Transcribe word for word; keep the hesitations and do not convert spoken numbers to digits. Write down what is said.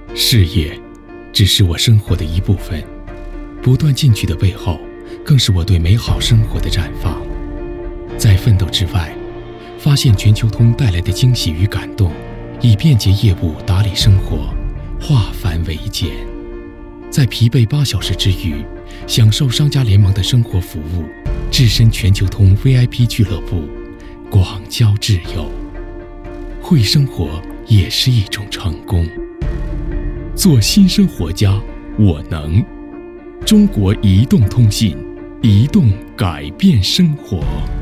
事业只是我生活的一部分，不断进取的背后，更是我对美好生活的绽放。在奋斗之外，发现全球通带来的惊喜与感动，以便捷业务打理生活，化繁为简。在疲惫八小时之余，享受商家联盟的生活服务，置身全球通 V I P 俱乐部，广交挚友。会生活也是一种成功。做新生活家，我能。中国移动通信，移动改变生活。